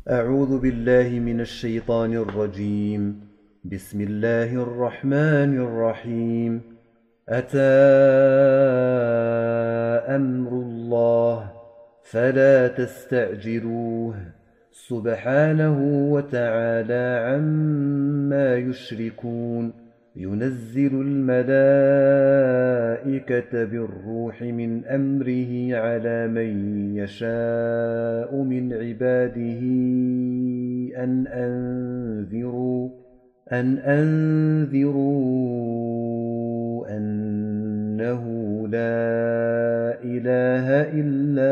أعوذ بالله من الشيطان الرجيم. بسم الله الرحمن الرحيم. أتى أمر الله فلا تستعجلوه سبحانه وتعالى عما يشركون. ينزل الملائكة بالروح من أمره على من يشاء من عباده أن أنذروا أنه لا إله إلا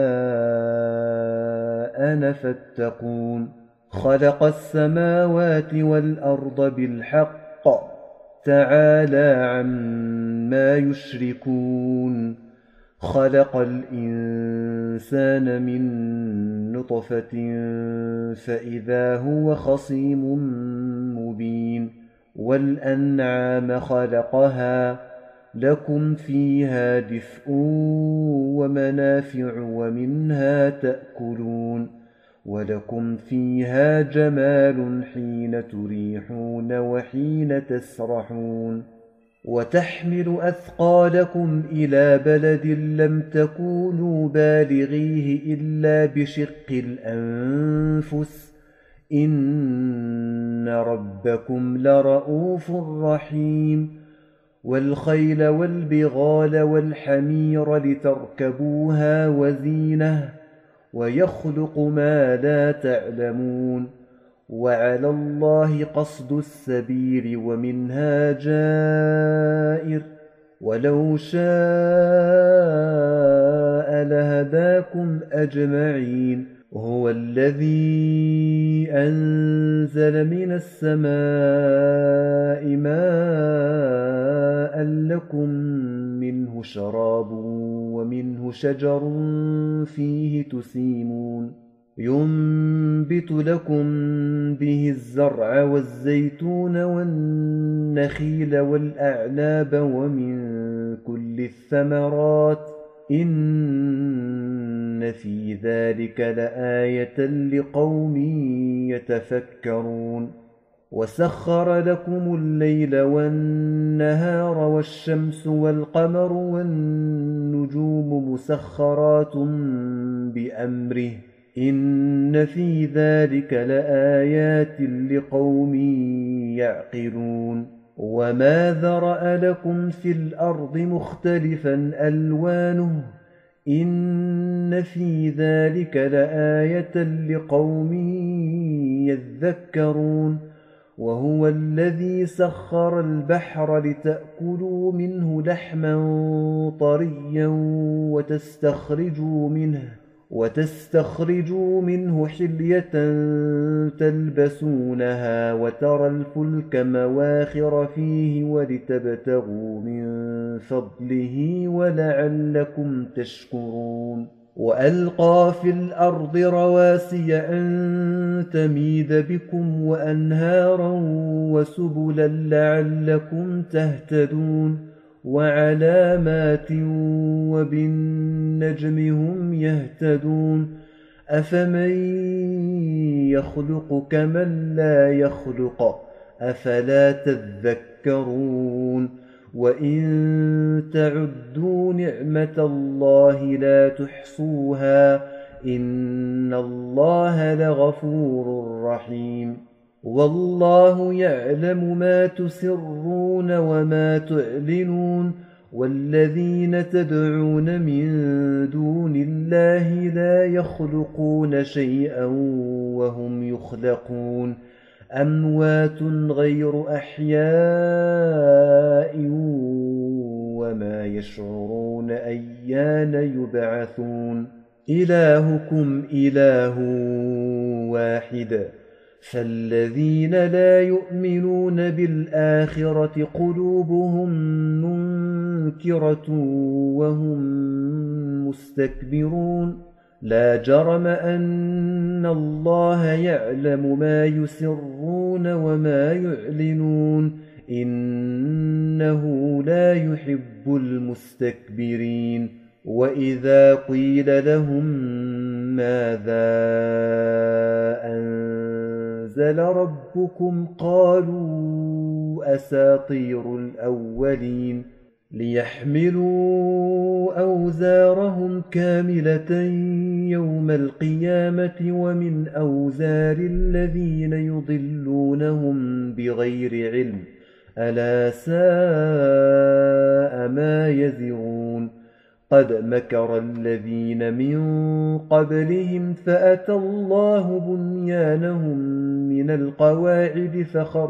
أنا فاتقون. خلق السماوات والأرض بالحق تعالى عما يشركون. خلق الإنسان من نطفة فإذا هو خصيم مبين. والأنعام خلقها لكم فيها دفء ومنافع ومنها تأكلون. ولكم فيها جمال حين تريحون وحين تسرحون. وتحمل أثقالكم إلى بلد لم تكونوا بالغيه إلا بشق الأنفس إن ربكم لرؤوف رحيم. والخيل والبغال والحمير لتركبوها وزينة ويخلق ما لا تعلمون. وعلى الله قصد السبيل ومنها جائر ولو شاء لهداكم أجمعين. هو الذي أنزل من السماء ماء لكم منه شراب ومنه شجر فيه تسيمون. ينبت لكم به الزرع والزيتون والنخيل والأعناب ومن كل الثمرات إن في ذلك لآية لقوم يتفكرون. وسخر لكم الليل والنهار والشمس والقمر والنجوم مسخرات بأمره إن في ذلك لآيات لقوم يعقلون. وما ذرأ لكم في الأرض مختلفا ألوانه إن في ذلك لآية لقوم يذكرون. وهو الذي سخر البحر لتأكلوا منه لحما طريا وتستخرجوا منه حلية تلبسونها وترى الفلك مواخر فيه ولتبتغوا من فضله ولعلكم تشكرون. وألقى في الأرض رواسي أن تميد بكم وأنهارا وسبلا لعلكم تهتدون. وعلامات وبالنجم هم يهتدون. أفمن يخلق كمن لا يخلق أفلا تذكرون. وإن تعدوا نعمة الله لا تحصوها إن الله لغفور رحيم. والله يعلم ما تسرون وما تعلنون. والذين تدعون من دون الله لا يخلقون شيئا وهم يخلقون. أموات غير أحياء وما يشعرون أيان يبعثون. إلهكم إله واحد فالذين لا يؤمنون بالآخرة قلوبهم منكرة وهم مستكبرون. لا جرم أن الله يعلم ما يسرون وما يعلنون إنه لا يحب المستكبرين. وإذا قيل لهم ماذا أنزل أنزل ربكم قالوا أساطير الأولين ليحملوا أوزارهم كاملة يوم القيامة ومن أوزار الذين يضلونهم بغير علم ألا ساء ما يزرون قد مكر الذين من قبلهم فأتى الله بنيانهم من القواعد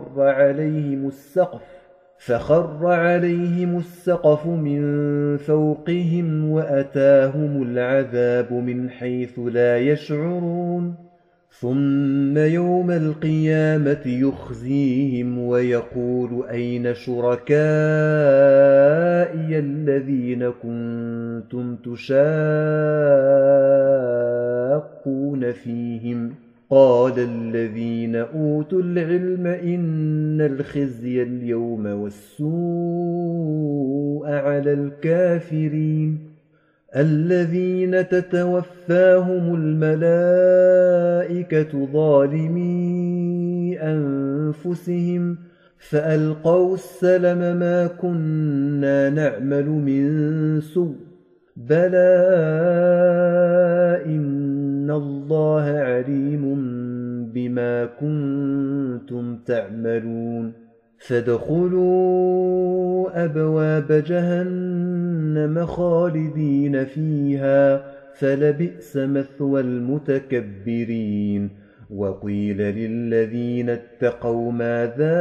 فخر عليهم السقف من فوقهم وأتاهم العذاب من حيث لا يشعرون ثم يوم القيامة يخزيهم ويقول أين شركائي الذين كنتم تشاقون فيهم قال الذين أوتوا العلم إن الخزي اليوم والسوء على الكافرين الذين تتوفاهم الملائكة ظالمي أنفسهم فألقوا السلم ما كنا نعمل من سوء بلى إن الله عليم بما كنتم تعملون فادخلوا أبواب جهنم خالدين فيها فلبئس مثوى المتكبرين وقيل للذين اتقوا ماذا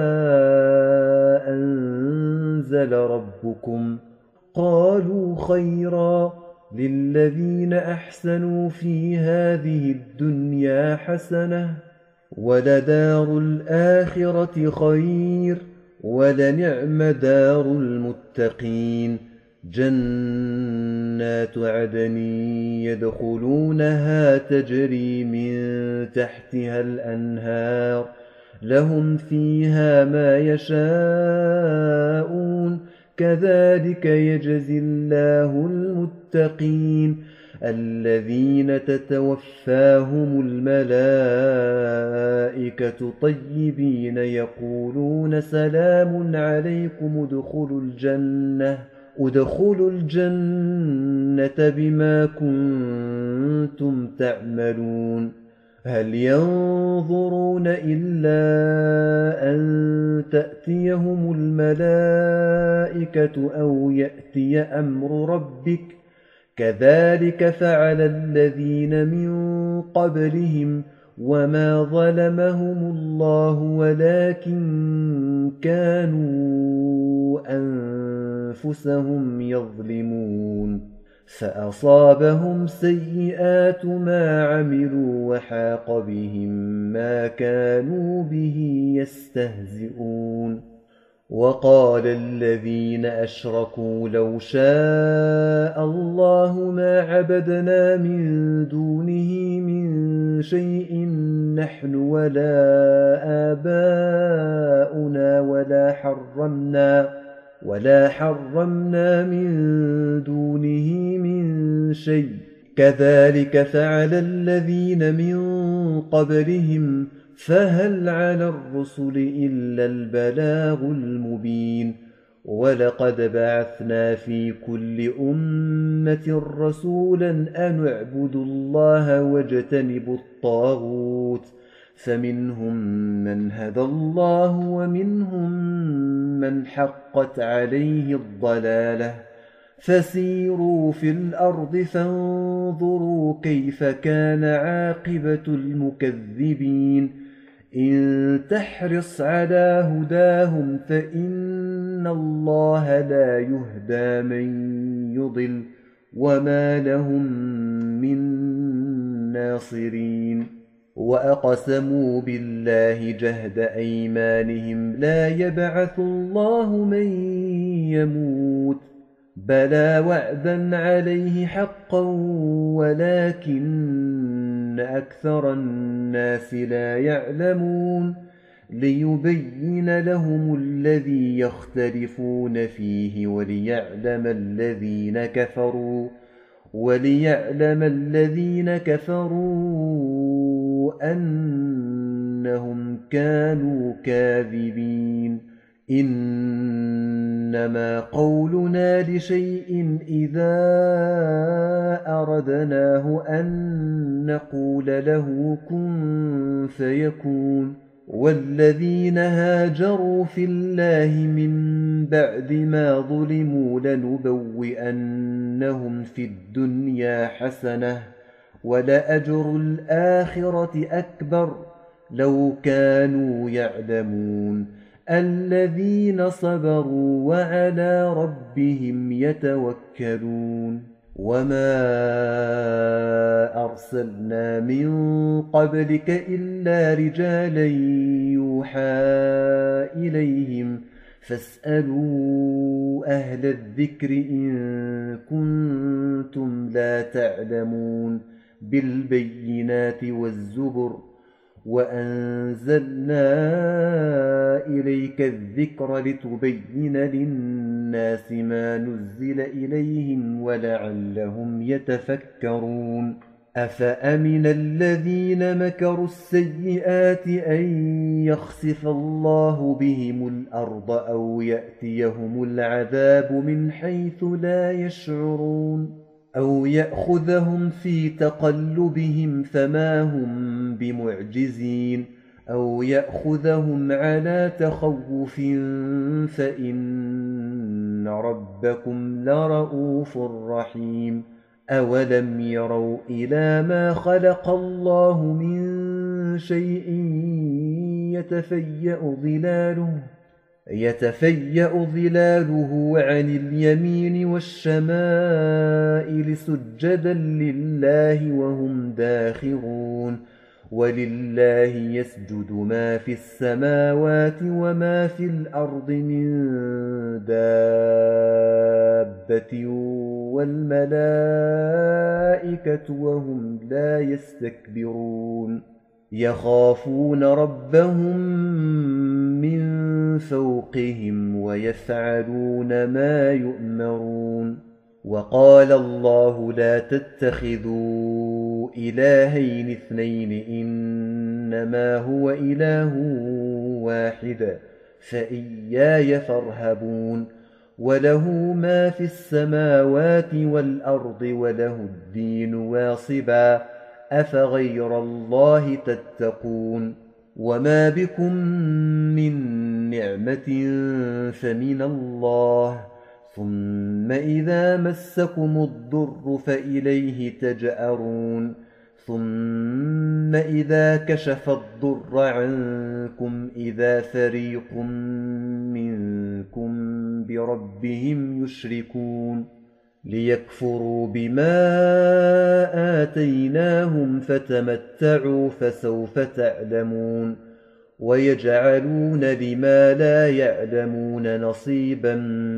أنزل ربكم قالوا خيرا للذين أحسنوا في هذه الدنيا حسنة ولدار الآخرة خير ولنعم دار المتقين جنات عدن يدخلونها تجري من تحتها الأنهار لهم فيها ما يشاءون كذلك يجزي الله المتقين الذين تتوفاهم الملائكة طيبين يقولون سلام عليكم ادخلوا الجنة بما كنتم تعملون هل ينظرون إلا أن تأتيهم الملائكة أو يأتي أمر ربك كذلك فعل الذين من قبلهم وما ظلمهم الله ولكن كانوا أنفسهم يظلمون فأصابهم سيئات ما عملوا وحاق بهم ما كانوا به يستهزئون وقال الذين أشركوا لو شاء الله ما عبدنا من دونه من شيء نحن ولا آباؤنا ولا حرمنا من دونه من شيء كذلك فعل الذين من قبلهم فهل على الرسل إلا البلاغ المبين ولقد بعثنا في كل أمة رسولا أن اعبدوا الله واجتنبوا الطاغوت فمنهم من هدى الله ومنهم من حقت عليه الضلالة فسيروا في الأرض فانظروا كيف كان عاقبة المكذبين إن تحرص على هداهم فإن الله لا يهدى من يضل وما لهم من ناصرين وأقسموا بالله جهد أيمانهم لا يبعث الله من يموت بلى وعدا عليه حقا ولكن أكثر الناس لا يعلمون ليبين لهم الذي يختلفون فيه وليعلم الذين كفروا أن إنهم كانوا كاذبين إنما قولنا لشيء إذا أردناه أن نقول له كن فيكون والذين هاجروا في الله من بعد ما ظلموا لنبوئنهم في الدنيا حسنة ولأجر الآخرة أكبر لو كانوا يعلمون الذين صبروا وعلى ربهم يتوكلون وما أرسلنا من قبلك إلا رجالا يوحى إليهم فاسألوا أهل الذكر إن كنتم لا تعلمون بالبينات والزبر وأنزلنا إليك الذكر لتبين للناس ما نزل إليهم ولعلهم يتفكرون أفأمن الذين مكروا السيئات أن يخسف الله بهم الأرض أو يأتيهم العذاب من حيث لا يشعرون أو يأخذهم في تقلبهم فما هم بمعجزين أو يأخذهم على تخوف فإن ربكم لرؤوف رحيم أولم يروا إلى ما خلق الله من شيء يتفيأ ظلاله عن اليمين والشمائل سجدا لله وهم داخرون ولله يسجد ما في السماوات وما في الأرض من دابة والملائكة وهم لا يستكبرون يخافون ربهم من فوقهم ويفعلون ما يؤمرون وقال الله لا تتخذوا إلهين اثنين إنما هو إله واحد فإياي فارهبون وله ما في السماوات والأرض وله الدين واصبا أفغير الله تتقون وما بكم من نعمة فمن الله ثم إذا مسكم الضر فإليه تجأرون ثم إذا كشف الضر عنكم إذا فريق منكم بربهم يشركون ليكفروا بما آتيناهم فتمتعوا فسوف تعلمون ويجعلون لما لا يعلمون نصيبا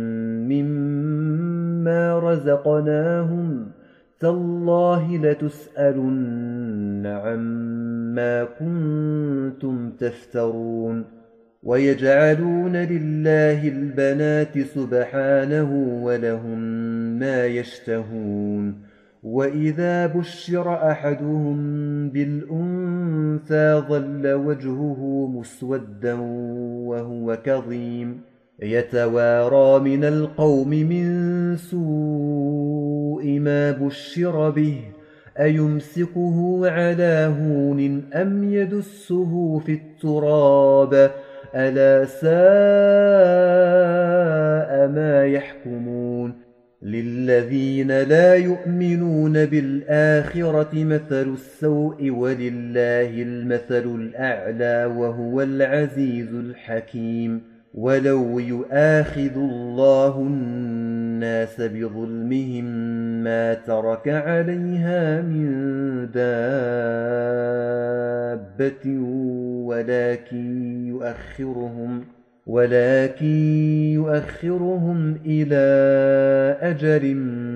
مما رزقناهم تالله لتسألن عما كنتم تفترون ويجعلون لله البنات سبحانه ولهم ما يشتهون وإذا بشر أحدهم بالأنثى ظل وجهه مسودا وهو كظيم يتوارى من القوم من سوء ما بشر به أيمسكه على هون أم يدسه في التراب ألا ساء ما يحكمون للذين لا يؤمنون بالآخرة مثل السوء ولله المثل الأعلى وهو العزيز الحكيم ولو يؤاخذ الله الناس بظلمهم ما ترك عليها من دابة ولكن يؤخرهم إلى أجل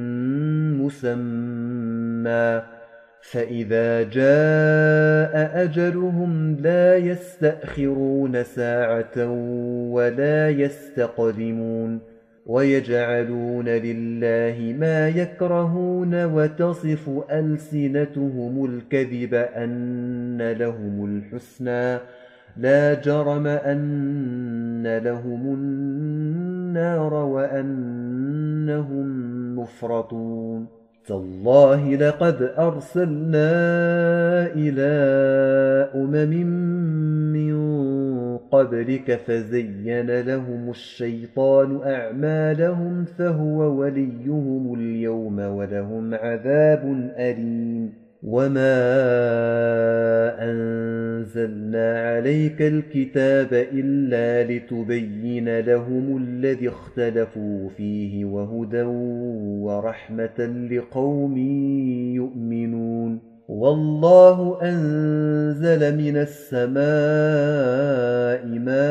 مسمى فإذا جاء أجلهم لا يستأخرون ساعة ولا يستقدمون ويجعلون لله ما يكرهون وتصف ألسنتهم الكذب أن لهم الحسنى لا جرم أن لهم النار وأنهم مفرطون تالله لقد أرسلنا إلى أمم من قبلك فزين لهم الشيطان أعمالهم فهو وليهم اليوم ولهم عذاب أليم وما أنزلنا عليك الكتاب إلا لتبين لهم الذي اختلفوا فيه وهدى ورحمة لقوم يؤمنون والله أنزل من السماء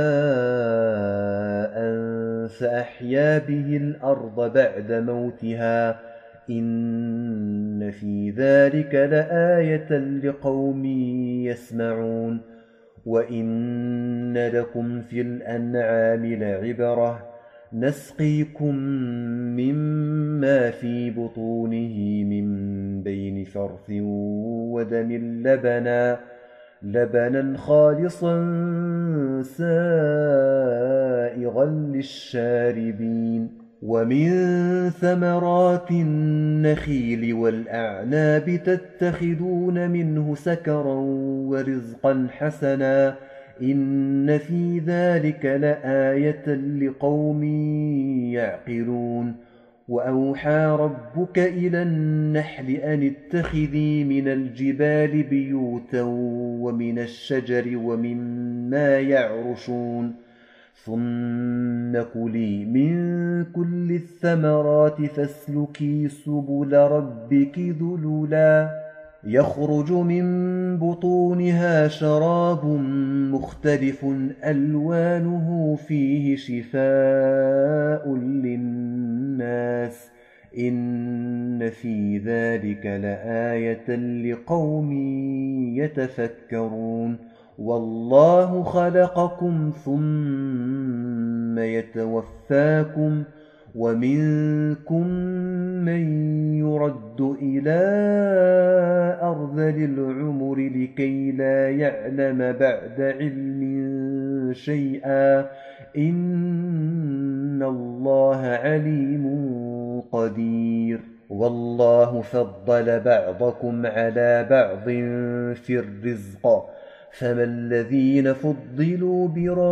ماء فأحيا به الأرض بعد موتها إن في ذلك لآية لقوم يسمعون وإن لكم في الأنعام لعبرة نسقيكم مما في بطونه من بين فرث ودم لبنا خالصا سائغا للشاربين ومن ثمرات النخيل والأعناب تتخذون منه سكرا ورزقا حسنا إن في ذلك لآية لقوم يعقلون وأوحى ربك إلى النحل أن اتخذي من الجبال بيوتا ومن الشجر ومما يعرشون ثم كلي من كل الثمرات فاسلكي سبل ربك ذللا يخرج من بطونها شراب مختلف ألوانه فيه شفاء للناس إن في ذلك لآية لقوم يتفكرون والله خلقكم ثم يتوفاكم ومنكم من يرد إلى أرذل العمر لكي لا يعلم بعد علم شيئا إن الله عليم قدير والله فضل بعضكم على بعض في الرزق فما الذين فضلوا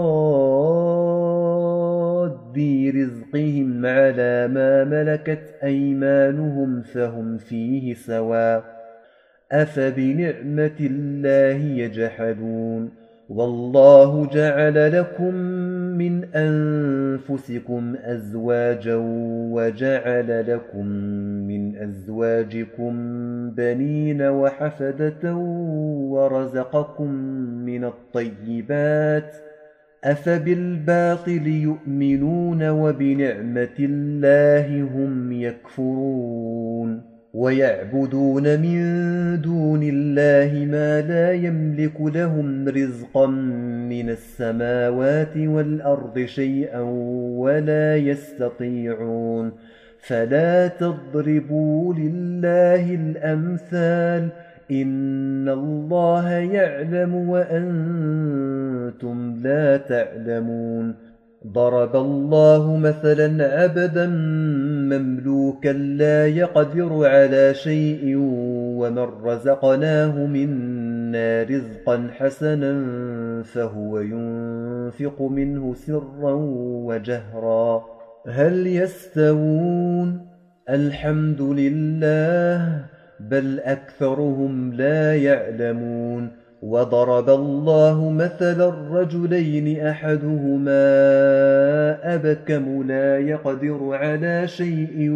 براد رزقهم على ما ملكت أيمانهم فهم فيه سواء أفبنعمة الله يجحدون والله جعل لكم من أنفسكم أزواجا وجعل لكم من أزواجكم بنين وحفدة ورزقكم من الطيبات أفبالباطل يؤمنون وبنعمة الله هم يكفرون ويعبدون من دون الله ما لا يملك لهم رزقا من السماوات والأرض شيئا ولا يستطيعون فلا تضربوا لله الأمثال إن الله يعلم وأنتم لا تعلمون ضرب الله مثلا عبدا مملوكا لا يقدر على شيء ومن رزقناه منا رزقا حسنا فهو ينفق منه سرا وجهرا هل يستوون الحمد لله بل أكثرهم لا يعلمون وضرب الله مثلا رجلين أحدهما أبكم لا يقدر على شيء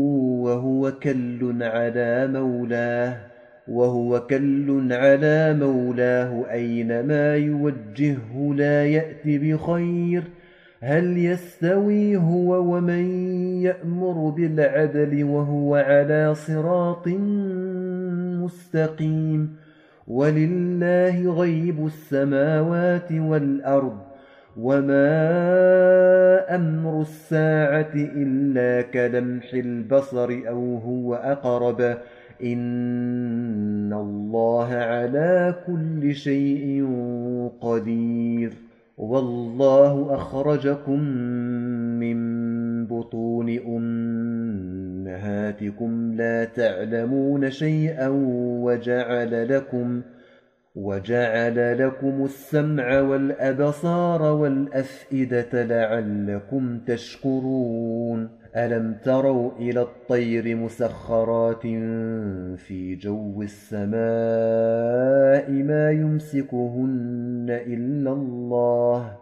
وهو كل على مولاه أينما يوجهه لا يأتي بخير هل يستوي هو ومن يأمر بالعدل وهو على صراط مستقيم ولله غيب السماوات والأرض وما أمر الساعة إلا كلمح البصر أو هو أقرب إن الله على كل شيء قدير والله أخرجكم من بطون أمهاتكم لا تعلمون شيئا وجعل لكم السمع والأبصار والأفئدة لعلكم تشكرون ألم تروا إلى الطير مسخرات في جو السماء ما يمسكهن إلا الله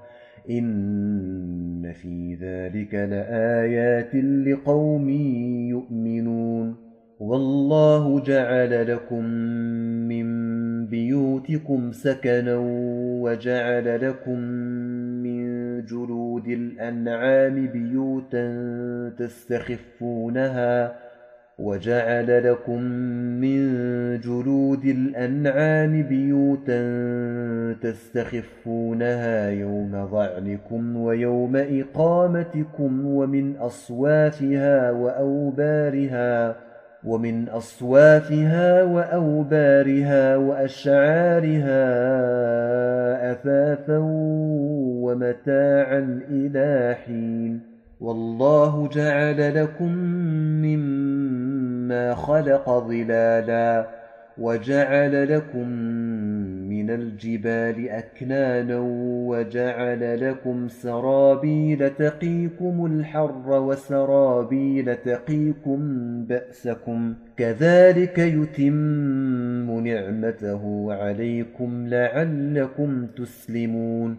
إن في ذلك لآيات لقوم يؤمنون والله جعل لكم من بيوتكم سكنا وجعل لكم من جلود الأنعام بيوتا تستخفونها يوم ظعنكم ويوم إقامتكم ومن أصوافها وأوبارها وأشعارها أثاثا ومتاعا إلى حين والله جعل لكم مما خلق ظلالا وجعل لكم من الجبال أكنانا وجعل لكم سرابيل تقيكم الحر وسرابيل تقيكم بأسكم كذلك يتم نعمته عليكم لعلكم تسلمون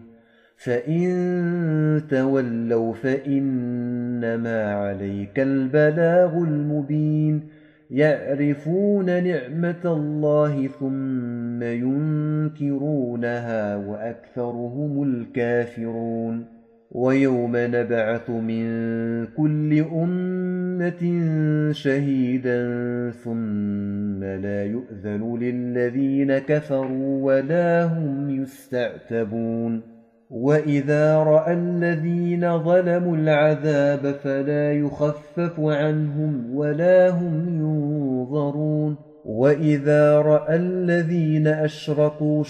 فإن تولوا فإنما عليك البلاغ المبين يعرفون نعمة الله ثم ينكرونها وأكثرهم الكافرون ويوم نبعث من كل أمة شهيدا ثم لا يؤذن للذين كفروا ولا هم يستعتبون وإذا رأى الذين ظلموا العذاب فلا يخفف عنهم ولا هم ينظرون وإذا رأى الذين أشركوا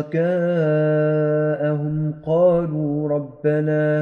شركاءهم قالوا ربنا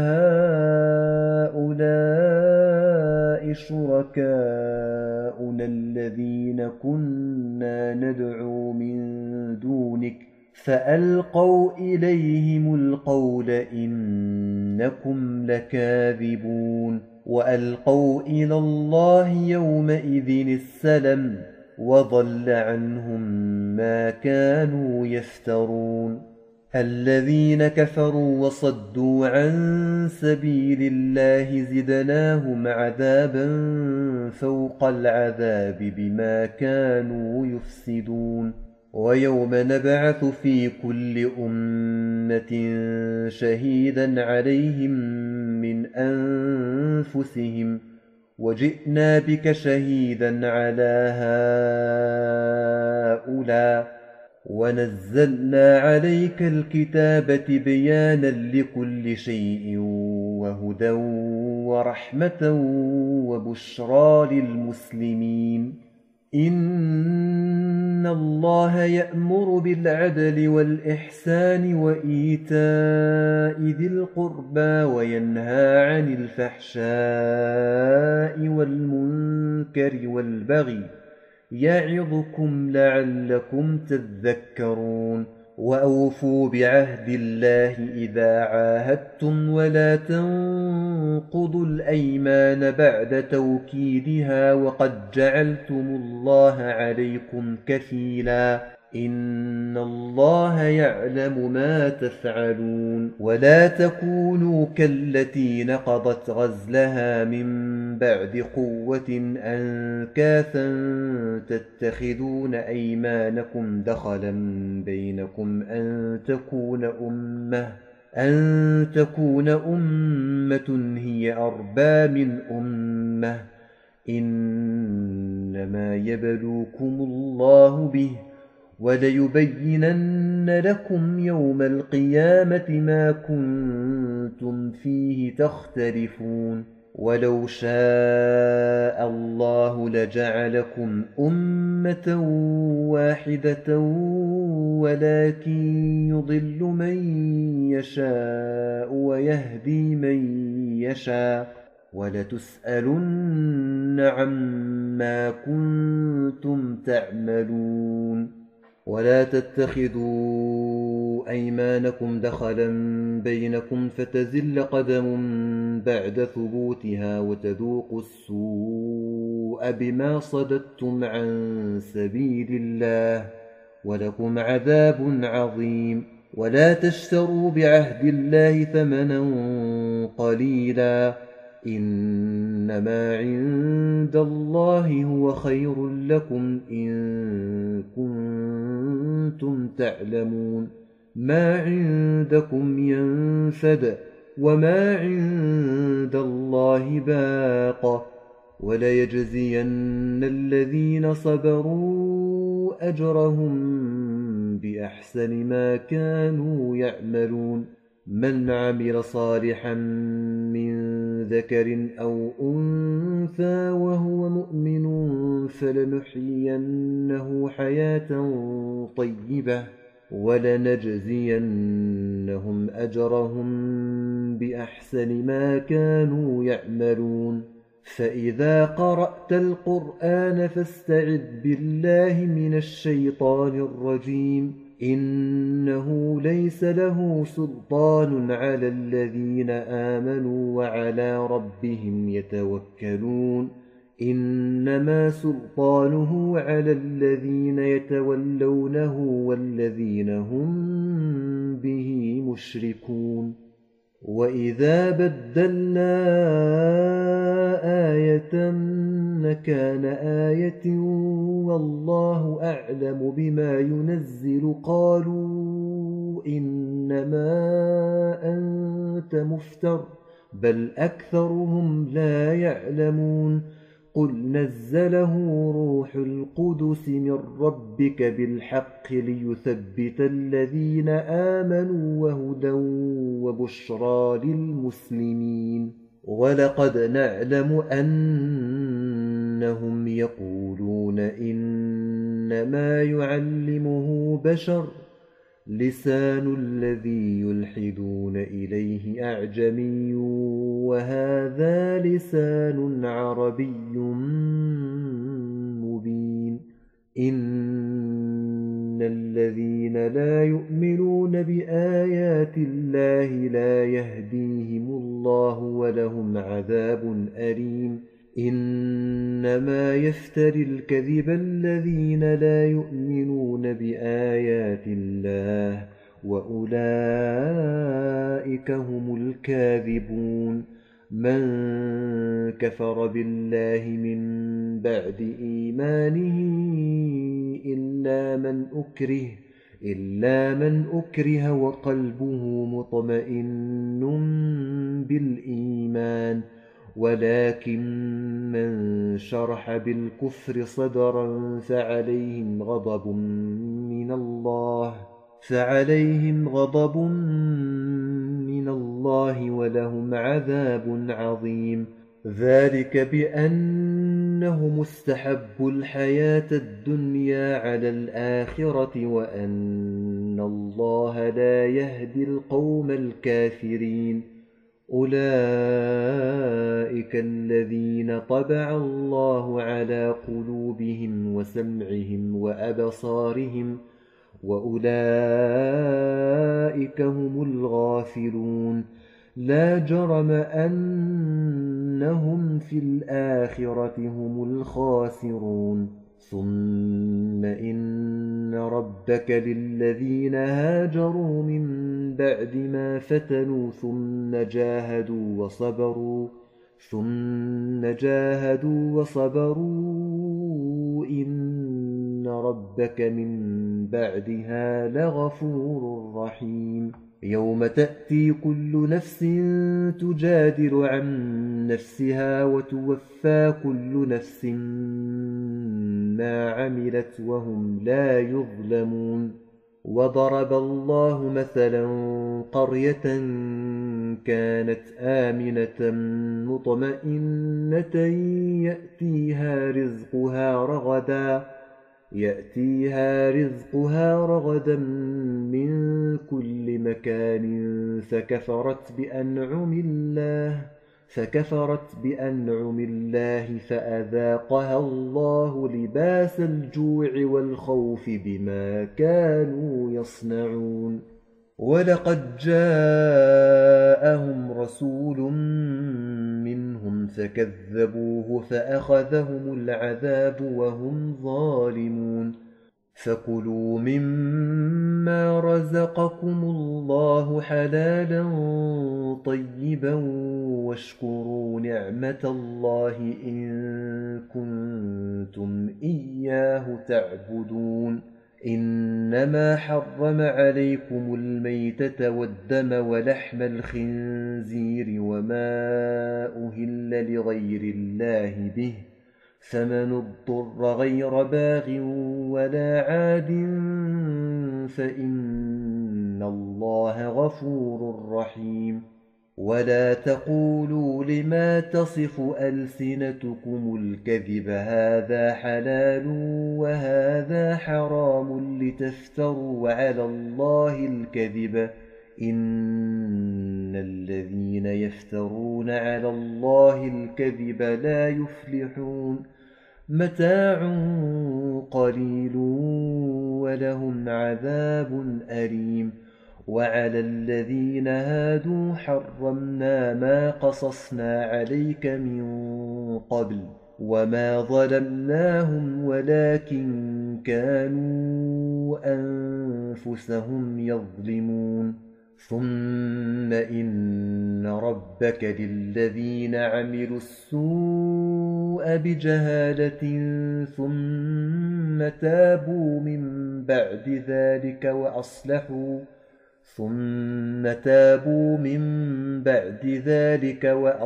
هؤلاء شركاؤنا الذين كنا ندعو من دونك فألقوا إليهم القول إنكم لكاذبون وألقوا إلى الله يومئذ السلم وضل عنهم ما كانوا يفترون الذين كفروا وصدوا عن سبيل الله زدناهم عذابا فوق العذاب بما كانوا يفسدون ويوم نبعث في كل أمة شهيدا عليهم من أنفسهم وجئنا بك شهيدا على هؤلاء ونزلنا عليك الكتاب بيانا لكل شيء وهدى ورحمة وبشرى للمسلمين إن الله يأمر بالعدل والإحسان وإيتاء ذي القربى وينهى عن الفحشاء والمنكر والبغي يعظكم لعلكم تذكرون وأوفوا بعهد الله إذا عاهدتم ولا تنقضوا الأيمان بعد توكيدها وقد جعلتم الله عليكم كفيلا إن الله يعلم ما تفعلون ولا تكونوا كالتي نقضت غزلها من بعد قوة أنكاثا تتخذون أيمانكم دخلا بينكم أن تكون أمة هي أربى من أمة إنما يبلوكم الله به وليبينن لكم يوم القيامة ما كنتم فيه تختلفون ولو شاء الله لجعلكم أمة واحدة ولكن يضل من يشاء ويهدي من يشاء ولتسألن عما كنتم تعملون ولا تتخذوا أيمانكم دخلا بينكم فتزل قدم بعد ثبوتها وتذوقوا السوء بما صددتم عن سبيل الله ولكم عذاب عظيم ولا تشتروا بعهد الله ثمنا قليلا إنما عند الله هو خير لكم إن كنتم تعلمون ما عندكم ينفد وما عند الله باق وليجزين الذين صبروا أجرهم بأحسن ما كانوا يعملون من عمل صالحا من ذكر أو أنثى وهو مؤمن فلنحيينه حياة طيبة ولنجزينهم أجرهم بأحسن ما كانوا يعملون فإذا قرأت القرآن فاستعذ بالله من الشيطان الرجيم إنه ليس له سلطان على الذين آمنوا وعلى ربهم يتوكلون إنما سلطانه على الذين يتولونه والذين هم به مشركون وإذا بدلنا آية مكان آية والله أعلم بما ينزل قالوا إنما أنت مفتر بل أكثرهم لا يعلمون قل نزله روح القدس من ربك بالحق ليثبت الذين آمنوا وهدى وبشرى للمسلمين ولقد نعلم أنهم يقولون إنما يعلمه بشر لسان الذي يلحدون إليه أعجمي وهذا لسان عربي مبين إن الذين لا يؤمنون بآيات الله لا يهديهم الله ولهم عذاب أليم إنما يفتري الكذب الذين لا يؤمنون بآيات الله وأولئك هم الكاذبون من كفر بالله من بعد إيمانه إلا من أكره وقلبه مطمئن بالإيمان ولكن من شرح بالكفر صدرا فعليهم غضب من الله ولهم عذاب عظيم ذلك بأنهم استحبوا الحياة الدنيا على الآخرة وأن الله لا يهدي القوم الكافرين أولئك الذين طبع الله على قلوبهم وسمعهم وأبصارهم وأولئك هم الغافلون لا جرم أنهم في الآخرة هم الخاسرون ثم إن ربك للذين هاجروا من بعد ما فتنوا ثم جاهدوا وصبروا إن ربك من بعدها لغفور رحيم يوم تأتي كل نفس تجادل عن نفسها وتوفى كل نفس ما عملت وهم لا يظلمون وضرب الله مثلا قرية كانت آمنة مطمئنة يأتيها رزقها رغدا من كل مكان فكفرت بأنعم الله فأذاقها الله لباس الجوع والخوف بما كانوا يصنعون ولقد جاءهم رسول منهم فكذبوه فأخذهم العذاب وهم ظالمون فكلوا مما رزقكم الله حلالا طيبا واشكروا نعمة الله إن كنتم إياه تعبدون إنما حرم عليكم الميتة والدم ولحم الخنزير وما أهل لغير الله به فمن اضطر غير باغ ولا عاد فإن الله غفور رحيم ولا تقولوا لما تصف ألسنتكم الكذب هذا حلال وهذا حرام لتفتروا على الله الكذب إن الذين يفترون على الله الكذب لا يفلحون متاع قليل ولهم عذاب أليم وعلى الذين هادوا حرمنا ما قصصنا عليك من قبل وما ظلمناهم ولكن كانوا أنفسهم يظلمون ثم إن ربك للذين عملوا السوء بجهالة ثم تابوا من بعد ذلك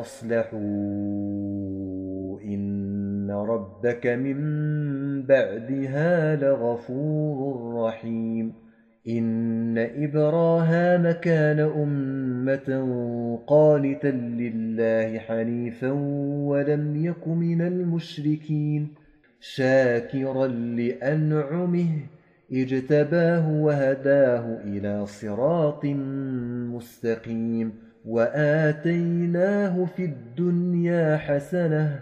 وأصلحوا إن ربك من بعدها لغفور رحيم إن إبراهيم كان أمة قانتا لله حنيفا ولم يك من المشركين شاكرا لأنعمه اجتباه وهداه إلى صراط مستقيم وآتيناه في الدنيا حسنة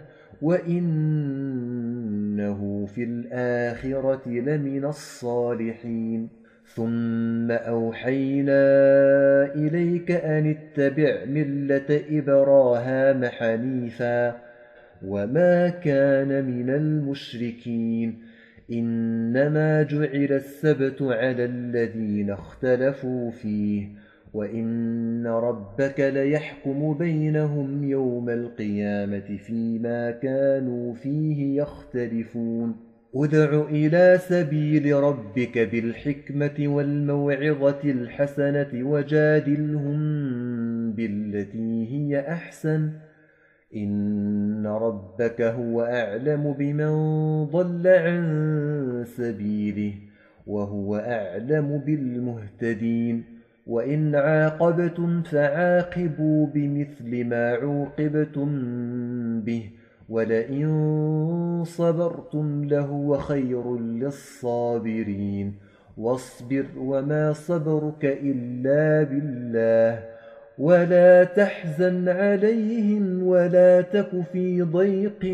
وإنه في الآخرة لمن الصالحين ثم أوحينا إليك أن اتبع ملة إبراهيم حنيفا وما كان من المشركين إنما جعل السبت على الذين اختلفوا فيه وإن ربك ليحكم بينهم يوم القيامة فيما كانوا فيه يختلفون ادع إلى سبيل ربك بالحكمة والموعظة الحسنة وجادلهم بالتي هي أحسن إن ربك هو أعلم بمن ضل عن سبيله وهو أعلم بالمهتدين وإن عاقبتم فعاقبوا بمثل ما عوقبتم به ولئن صبرتم لهو خير للصابرين واصبر وما صبرك إلا بالله ولا تحزن عليهم ولا تك في ضيق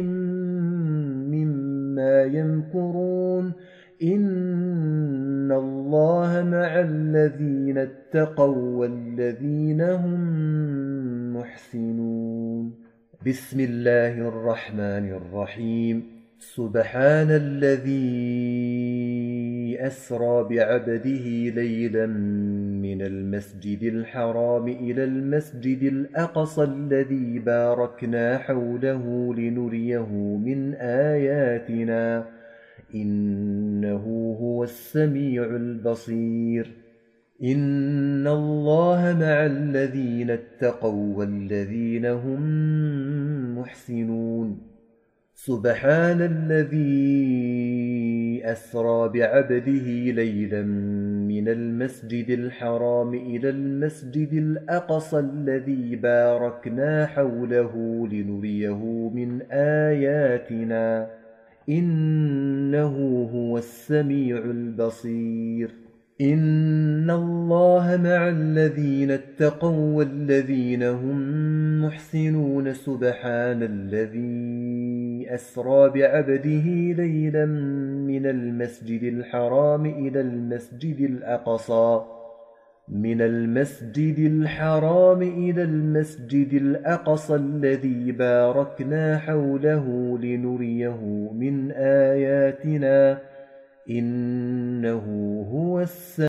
مما يمكرون إن الله مع الذين اتقوا والذين هم محسنون بسم الله الرحمن الرحيم سبحان الذي أسرى بعبده ليلا من المسجد الحرام إلى المسجد الأقصى الذي باركنا حوله لنريه من آياتنا إنه هو السميع البصير إن الله مع الذين اتقوا والذين هم محسنون سبحان الذي أسرى بعبده ليلا من المسجد الحرام إلى المسجد الأقصى الذي باركنا حوله لنريه من آياتنا إنه هو السميع البصير إن الله مع الذين اتقوا والذين هم محسنون سبحان الذي أسرى بعبده ليلا من المسجد الحرام إلى المسجد الأقصى الذي باركنا حوله لنريه من آياتنا إنه هو السميع